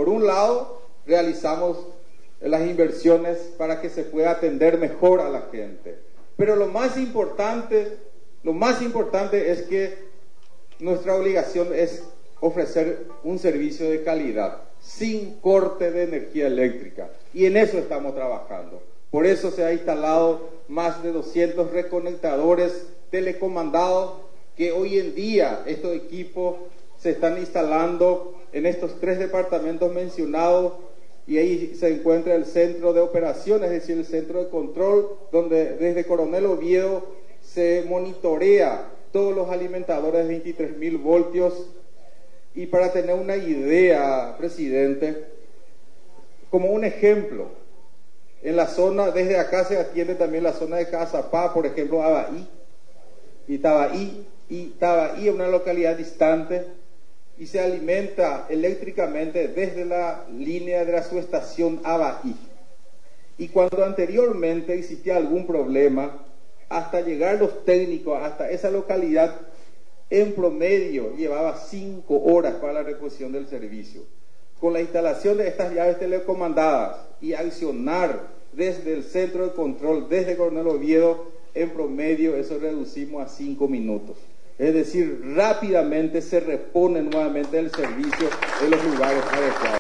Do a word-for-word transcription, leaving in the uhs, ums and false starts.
Por un lado, realizamos las inversiones para que se pueda atender mejor a la gente. Pero lo más importante, lo más importante es que nuestra obligación es ofrecer un servicio de calidad, sin corte de energía eléctrica. Y en eso estamos trabajando. Por eso se ha instalado más de doscientos reconectadores telecomandados, que hoy en día estos equipos se están instalando en estos tres departamentos mencionados, y ahí se encuentra el centro de operaciones, es decir, el centro de control, donde desde Coronel Oviedo se monitorea todos los alimentadores de veintitrés mil voltios. Y para tener una idea, presidente, como un ejemplo, en la zona, desde acá se atiende también la zona de Cazapá, por ejemplo, Abaí, y Tabaí, y Tabaí es una localidad distante, y se alimenta eléctricamente desde la línea de la subestación Abaí. Y cuando anteriormente existía algún problema, hasta llegar los técnicos hasta esa localidad, en promedio llevaba cinco horas para la reposición del servicio. Con la instalación de estas llaves telecomandadas y accionar desde el centro de control, desde Coronel Oviedo, en promedio eso reducimos a cinco minutos. Es decir, rápidamente se repone nuevamente el servicio en los lugares adecuados.